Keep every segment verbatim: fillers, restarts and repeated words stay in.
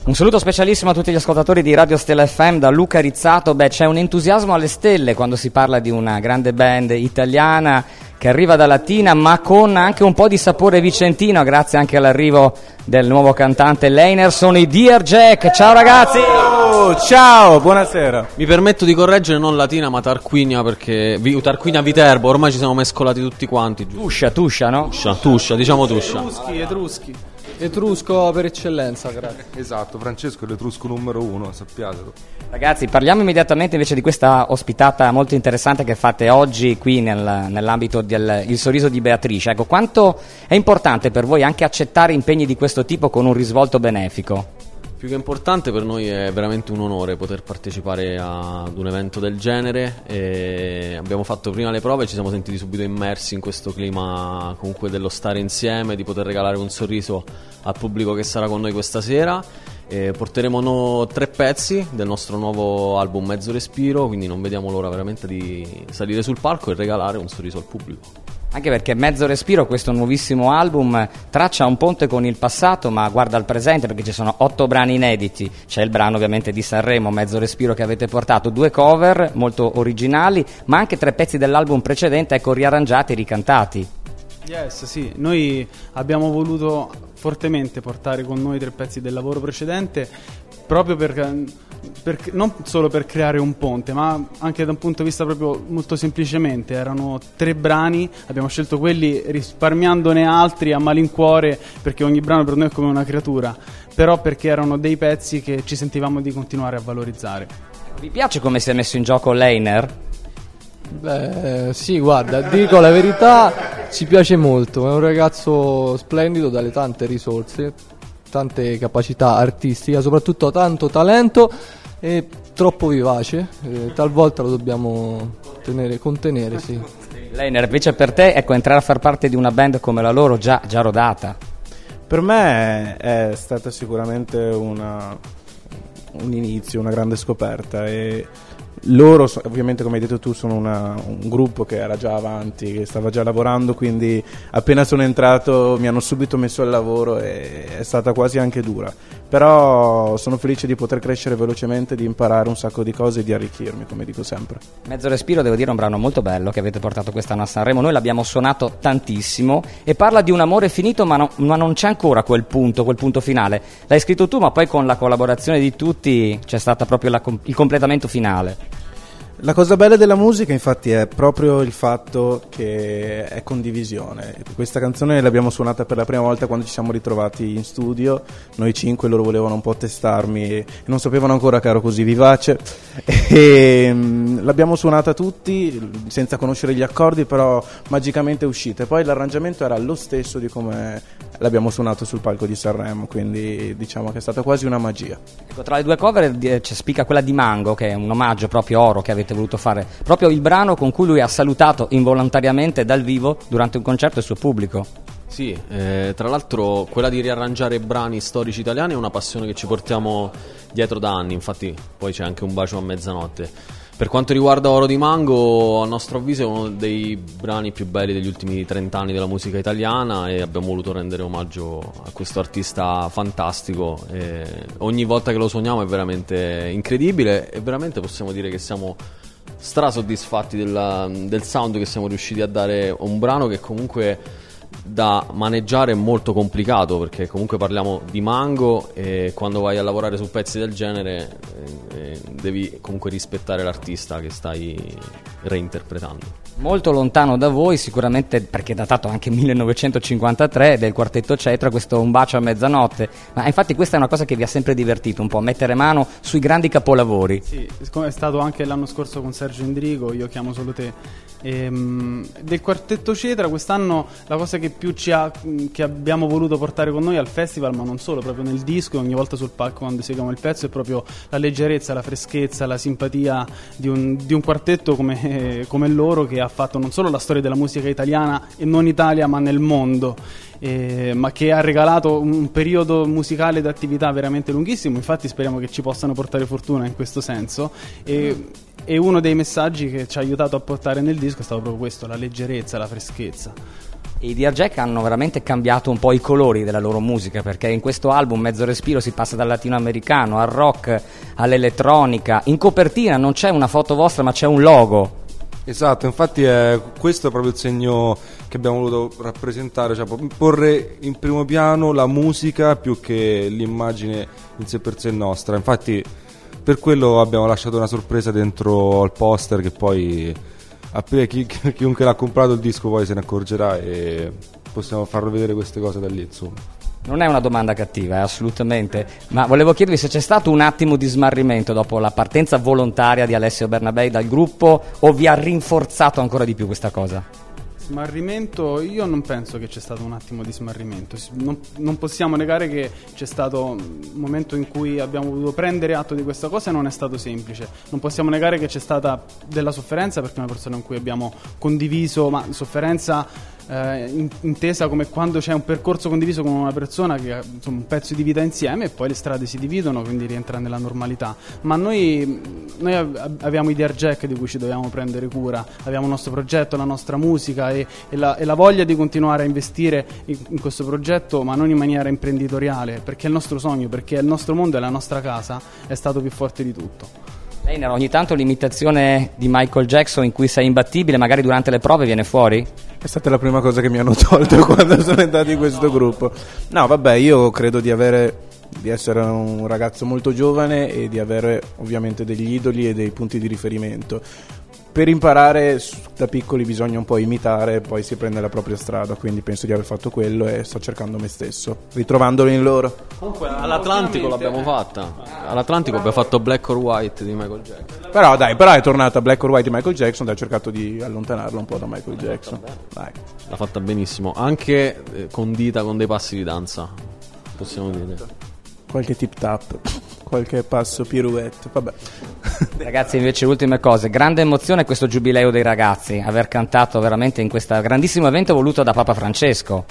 Un saluto specialissimo a tutti gli ascoltatori di Radio Stella F M da Luca Rizzato. Beh, c'è un entusiasmo alle stelle quando si parla di una grande band italiana che arriva da Latina, ma con anche un po' di sapore vicentino, grazie anche all'arrivo del nuovo cantante Leiner. Sono i Dear Jack. Ciao ragazzi! Oh, ciao, buonasera. Mi permetto di correggere, non Latina ma Tarquinia, perché Tarquinia Viterbo, ormai ci siamo mescolati tutti quanti. Tuscia, Tuscia, no? Tuscia, Tuscia, diciamo Tuscia. Etruschi, etruschi. Etrusco per eccellenza, grazie. Esatto, Francesco è l'etrusco numero uno, sappiatelo. Ragazzi, parliamo immediatamente invece di questa ospitata molto interessante che fate oggi qui nel, nell'ambito del Il Sorriso di Beatrice. Ecco, quanto è importante per voi anche accettare impegni di questo tipo con un risvolto benefico? Più che importante, per noi è veramente un onore poter partecipare ad un evento del genere. E abbiamo fatto prima le prove e ci siamo sentiti subito immersi in questo clima comunque dello stare insieme, di poter regalare un sorriso al pubblico che sarà con noi questa sera. E porteremo no, tre pezzi del nostro nuovo album Mezzo Respiro, quindi non vediamo l'ora veramente di salire sul palco e regalare un sorriso al pubblico. Anche perché Mezzo Respiro, questo nuovissimo album, traccia un ponte con il passato ma guarda al presente, perché ci sono otto brani inediti. C'è il brano ovviamente di Sanremo, Mezzo Respiro, che avete portato, due cover molto originali, ma anche tre pezzi dell'album precedente, ecco, riarrangiati e ricantati. Yes, sì, noi abbiamo voluto fortemente portare con noi tre pezzi del lavoro precedente, proprio per, per, non solo per creare un ponte, ma anche da un punto di vista proprio molto semplicemente. Erano tre brani, abbiamo scelto quelli risparmiandone altri a malincuore, perché ogni brano per noi è come una creatura, però perché erano dei pezzi che ci sentivamo di continuare a valorizzare. Vi piace come si è messo in gioco Leiner? Beh, sì, guarda, dico la verità, ci piace molto. È un ragazzo splendido, dalle tante risorse, tante capacità artistiche, soprattutto tanto talento e troppo vivace. Eh, talvolta lo dobbiamo tenere, contenere, sì. Leiner, invece per te, ecco, entrare a far parte di una band come la loro, già, già rodata. Per me è stata sicuramente una, un inizio, una grande scoperta, e loro ovviamente, come hai detto tu, sono una, un gruppo che era già avanti, che stava già lavorando, quindi appena sono entrato mi hanno subito messo al lavoro e è stata quasi anche dura, però sono felice di poter crescere velocemente, di imparare un sacco di cose e di arricchirmi, come dico sempre. Mezzo Respiro, devo dire, è un brano molto bello che avete portato quest'anno a Sanremo. Noi l'abbiamo suonato tantissimo e parla di un amore finito, ma, no, ma non c'è ancora quel punto, quel punto finale. L'hai scritto tu, ma poi con la collaborazione di tutti c'è stato proprio la, il completamento finale. La cosa bella della musica infatti è proprio il fatto che è condivisione. Questa canzone l'abbiamo suonata per la prima volta quando ci siamo ritrovati in studio, noi cinque, loro volevano un po' testarmi e non sapevano ancora che ero così vivace, e um, l'abbiamo suonata tutti senza conoscere gli accordi, però magicamente è uscita, e poi l'arrangiamento era lo stesso di come l'abbiamo suonato sul palco di Sanremo, quindi diciamo che è stata quasi una magia. Ecco, tra le due cover c'è spicca quella di Mango, che è un omaggio proprio oro che avete voluto fare, proprio il brano con cui lui ha salutato involontariamente dal vivo durante un concerto il suo pubblico. Sì, eh, tra l'altro quella di riarrangiare brani storici italiani è una passione che ci portiamo dietro da anni, infatti poi c'è anche Un bacio a mezzanotte. Per quanto riguarda Oro di Mango, a nostro avviso è uno dei brani più belli degli ultimi trent'anni della musica italiana e abbiamo voluto rendere omaggio a questo artista fantastico. E ogni volta che lo suoniamo è veramente incredibile e veramente possiamo dire che siamo strasoddisfatti della, del sound che siamo riusciti a dare a un brano che comunque da maneggiare è molto complicato, perché comunque parliamo di Mango e quando vai a lavorare su pezzi del genere eh, devi comunque rispettare l'artista che stai reinterpretando. Molto lontano da voi sicuramente, perché è datato anche millenovecentocinquantatré, del quartetto Cetra, questo Un bacio a mezzanotte, ma infatti questa è una cosa che vi ha sempre divertito un po', mettere mano sui grandi capolavori. Sì, come è stato anche l'anno scorso con Sergio Indrigo, Io chiamo solo te. Ehm, del quartetto Cetra quest'anno la cosa che più ci ha, che abbiamo voluto portare con noi al festival, ma non solo, proprio nel disco, ogni volta sul palco quando seguiamo il pezzo, è proprio la leggerezza, la freschezza, la simpatia di un, di un quartetto come, come loro, che ha fatto non solo la storia della musica italiana e non Italia ma nel mondo, eh, ma che ha regalato un periodo musicale d'attività veramente lunghissimo. Infatti speriamo che ci possano portare fortuna in questo senso, e, e uno dei messaggi che ci ha aiutato a portare nel disco è stato proprio questo, la leggerezza, la freschezza. I Dear Jack hanno veramente cambiato un po' i colori della loro musica, perché in questo album Mezzo Respiro si passa dal latinoamericano al rock all'elettronica. In copertina non c'è una foto vostra ma c'è un logo. Esatto, infatti è, questo è proprio il segno che abbiamo voluto rappresentare, cioè porre in primo piano la musica più che l'immagine in sé per sé nostra. Infatti per quello abbiamo lasciato una sorpresa dentro al poster che poi appena chi, chiunque l'ha comprato il disco poi se ne accorgerà e possiamo farlo vedere queste cose da lì, insomma. Non è una domanda cattiva, eh, assolutamente, ma volevo chiedervi se c'è stato un attimo di smarrimento dopo la partenza volontaria di Alessio Bernabei dal gruppo, o vi ha rinforzato ancora di più questa cosa? Smarrimento, io non penso che c'è stato un attimo di smarrimento. Non, non possiamo negare che c'è stato un momento in cui abbiamo voluto prendere atto di questa cosa e non è stato semplice. Non possiamo negare che c'è stata della sofferenza, perché è una persona con cui abbiamo condiviso, ma sofferenza eh, in, intesa come quando c'è un percorso condiviso con una persona che ha, insomma, un pezzo di vita insieme, e poi le strade si dividono, quindi rientra nella normalità. Ma noi, noi abbiamo i Dear Jack di cui ci dobbiamo prendere cura, abbiamo il nostro progetto, la nostra musica e E la, e la voglia di continuare a investire in, in questo progetto, ma non in maniera imprenditoriale, perché è il nostro sogno, perché il nostro mondo è la nostra casa, è stato più forte di tutto. Leiner, ogni tanto l'imitazione di Michael Jackson in cui sei imbattibile, magari durante le prove viene fuori? È stata la prima cosa che mi hanno tolto quando sono entrato in questo gruppo. No, vabbè, io credo di avere di essere un ragazzo molto giovane e di avere ovviamente degli idoli e dei punti di riferimento. Per imparare da piccoli bisogna un po' imitare, poi si prende la propria strada, quindi penso di aver fatto quello e sto cercando me stesso, ritrovandolo in loro. Comunque all'Atlantico l'abbiamo fatta, all'Atlantico abbiamo fatto Black or White di Michael Jackson. Però dai, però è tornata Black or White di Michael Jackson, dai, ho cercato di allontanarlo un po' da Michael Jackson. Dai. L'ha fatta benissimo, anche eh, condita con dei passi di danza, possiamo dire. Qualche tip tap, qualche passo pirouette, vabbè. Ragazzi, invece ultime cose, grande emozione questo giubileo dei ragazzi, aver cantato veramente in questo grandissimo evento voluto da Papa Francesco.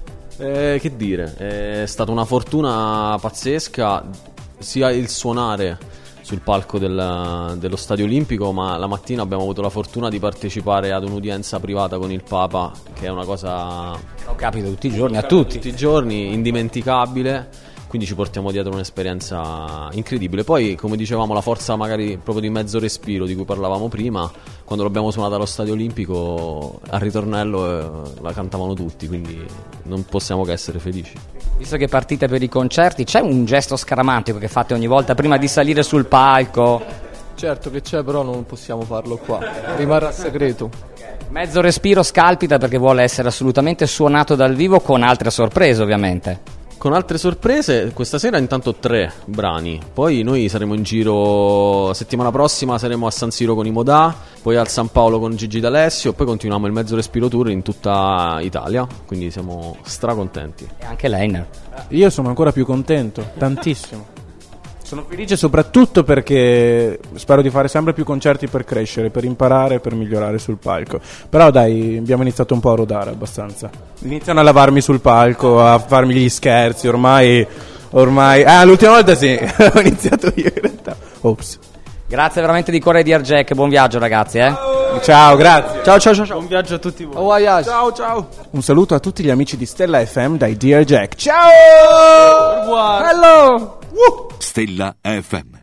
Eh, che dire, è stata una fortuna pazzesca sia il suonare sul palco del, dello Stadio Olimpico, ma la mattina abbiamo avuto la fortuna di partecipare ad un'udienza privata con il Papa, che è una cosa non capita tutti i giorni a tutti. tutti i giorni, indimenticabile. Quindi ci portiamo dietro un'esperienza incredibile. Poi, come dicevamo, la forza magari proprio di Mezzo Respiro di cui parlavamo prima, quando l'abbiamo suonata allo Stadio Olimpico, al ritornello eh, la cantavano tutti, quindi non possiamo che essere felici. Visto che partite per i concerti, c'è un gesto scaramantico che fate ogni volta prima di salire sul palco? Certo che c'è, però non possiamo farlo qua, rimarrà segreto. Mezzo Respiro scalpita perché vuole essere assolutamente suonato dal vivo, con altre sorprese ovviamente. Con altre sorprese, questa sera intanto tre brani, poi noi saremo in giro, settimana prossima saremo a San Siro con i Modà, poi al San Paolo con Gigi D'Alessio, poi continuiamo il Mezzo Respiro Tour in tutta Italia, quindi siamo stracontenti. E anche Leiner. Io sono ancora più contento, tantissimo. Sono felice soprattutto perché spero di fare sempre più concerti per crescere, per imparare, per migliorare sul palco. Però dai, abbiamo iniziato un po' a rodare abbastanza. Iniziano a lavarmi sul palco, a farmi gli scherzi, ormai... ormai ah, l'ultima volta sì, ho iniziato io in realtà. Ops. Grazie veramente di cuore ai Dear Jack, buon viaggio ragazzi, eh. Ciao, grazie. Ciao ciao ciao ciao. Buon viaggio a tutti voi. Oh, ciao ciao. Un saluto a tutti gli amici di Stella F M dai Dear Jack. Ciao! Au revoir. Hello! Stella F M.